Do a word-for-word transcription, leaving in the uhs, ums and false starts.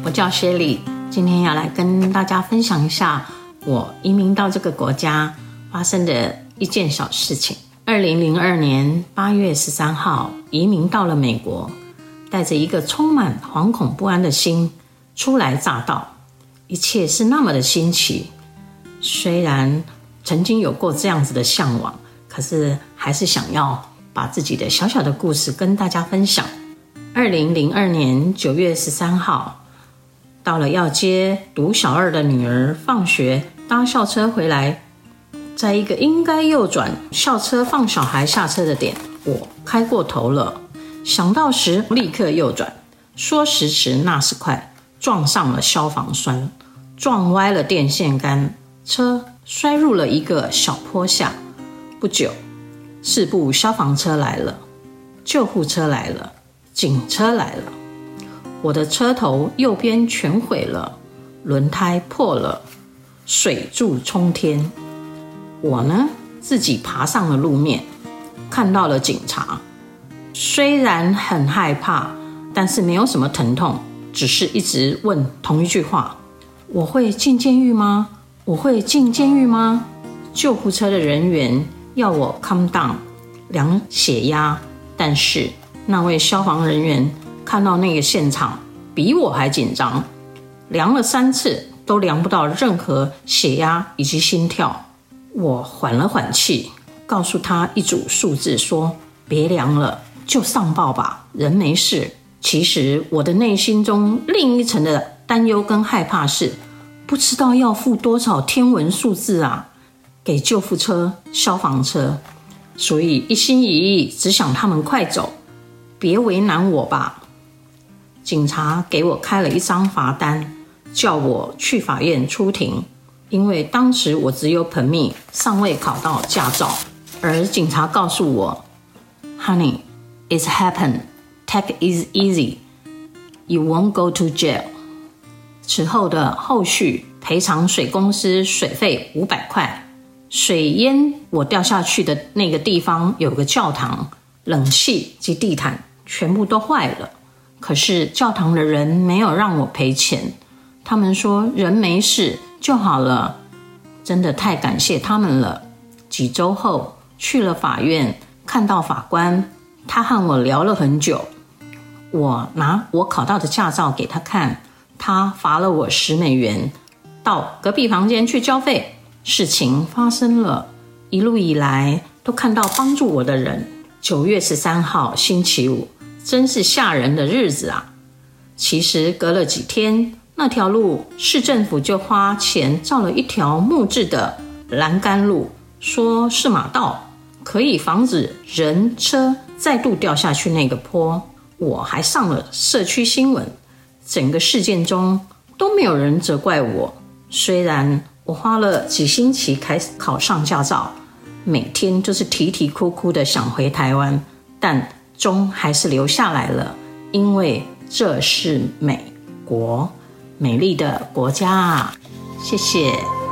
我叫薛丽，今天要来跟大家分享一下我移民到这个国家发生的一件小事情。二零零二年八月十三号，移民到了美国，带着一个充满惶恐不安的心初来乍到，一切是那么的新奇。虽然曾经有过这样子的向往，可是还是想要把自己的小小的故事跟大家分享。二零零二年九月十三号，到了要接读小二的女儿放学，搭校车回来，在一个应该右转校车放小孩下车的点，我开过头了，想到时立刻右转，说时迟那时快，撞上了消防栓，撞歪了电线杆，车摔入了一个小坡下。不久，四部消防车来了，救护车来了，警车来了，我的车头右边全毁了，轮胎破了，水柱冲天。我呢，自己爬上了路面，看到了警察。虽然很害怕，但是没有什么疼痛，只是一直问同一句话：我会进监狱吗？我会进监狱吗？救护车的人员要我 calm down， 量血压，但是那位消防人员看到那个现场比我还紧张，量了三次都量不到任何血压以及心跳。我缓了缓气，告诉他一组数字，说别量了，就上报吧，人没事。其实我的内心中另一层的担忧跟害怕是，不知道要付多少天文数字啊，给救护车、消防车，所以一心一意只想他们快走，别为难我吧。警察给我开了一张罚单，叫我去法院出庭，因为当时我只有 permit， 尚未考到驾照。而警察告诉我 Honey, it's happened, take it easy, you won't go to jail。 此后的后续赔偿水公司水费五百块。水淹我掉下去的那个地方有个教堂，冷气及地毯全部都坏了，可是教堂的人没有让我赔钱，他们说人没事就好了，真的太感谢他们了。几周后去了法院，看到法官，他和我聊了很久，我拿我考到的驾照给他看，他罚了我十美元，到隔壁房间去交费。事情发生了，一路以来都看到帮助我的人。九月十三号星期五，真是吓人的日子啊。其实隔了几天，那条路市政府就花钱造了一条木质的栏杆路，说是马道，可以防止人车再度掉下去那个坡。我还上了社区新闻，整个事件中都没有人责怪我。虽然我花了几星期开始考上驾照，每天就是啼啼哭哭的想回台湾，但终还是留下来了，因为这是美国，美丽的国家啊！谢谢。